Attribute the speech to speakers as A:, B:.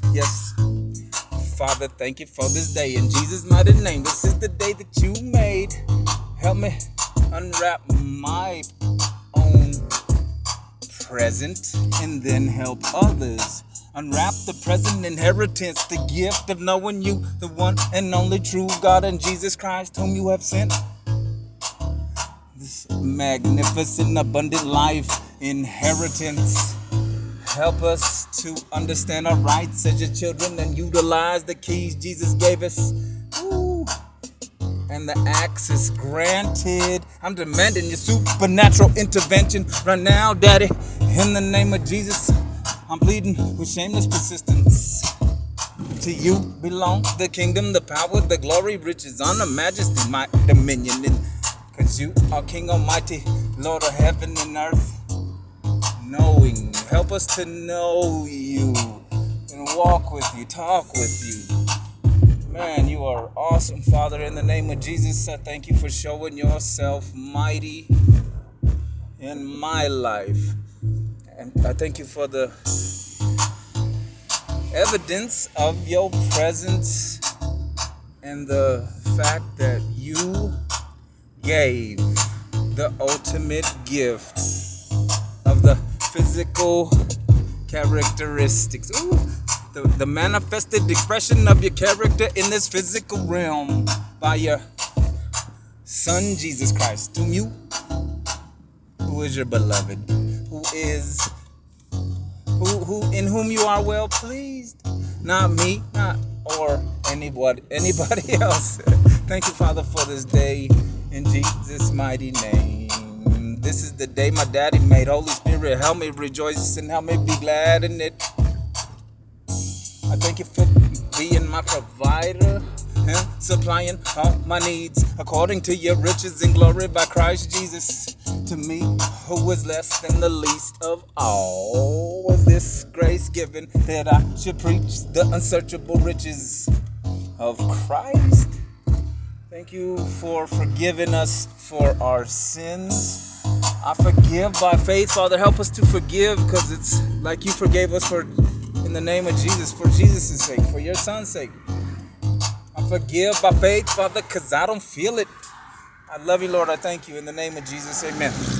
A: Yes, Father, thank you for this day. In Jesus' mighty name, this is the day that you made. Help me unwrap my own present and then help others. Unwrap the present inheritance, the gift of knowing you, the one and only true God, and Jesus Christ, whom you have sent. This magnificent, abundant life inheritance. Help us to understand our rights as your children and utilize the keys Jesus gave us. Ooh. And the access granted. I'm demanding your supernatural intervention right now, Daddy. In the name of Jesus, I'm pleading with shameless persistence. To you belong the kingdom, the power, the glory, riches, honor, majesty, my dominion. Cause you are King Almighty, Lord of heaven and earth. Knowing, help us to know you and walk with you, talk with you. Man, you are awesome, Father. In the name of Jesus, I thank you for showing yourself mighty in my life. And I thank you for the evidence of your presence and the fact that you gave the ultimate gift of the physical characteristics. Ooh, the manifested expression of your character in this physical realm by your Son Jesus Christ, who is your beloved, who is who in whom you are well pleased, not me, not or anybody else. Thank you, Father, for this day in Jesus' mighty name. This is the day my daddy made. Holy Spirit, help me rejoice and help me be glad in it. I thank you for being my provider, supplying all my needs according to your riches and glory by Christ Jesus. To me, who is less than the least of all, was this grace given that I should preach the unsearchable riches of Christ. Thank you for forgiving us for our sins. I forgive by faith, Father. Help us to forgive, because it's like you forgave us for, in the name of Jesus, for Jesus' sake, for your Son's sake. I forgive by faith, Father, because I don't feel it. I love you, Lord. I thank you. In the name of Jesus, amen.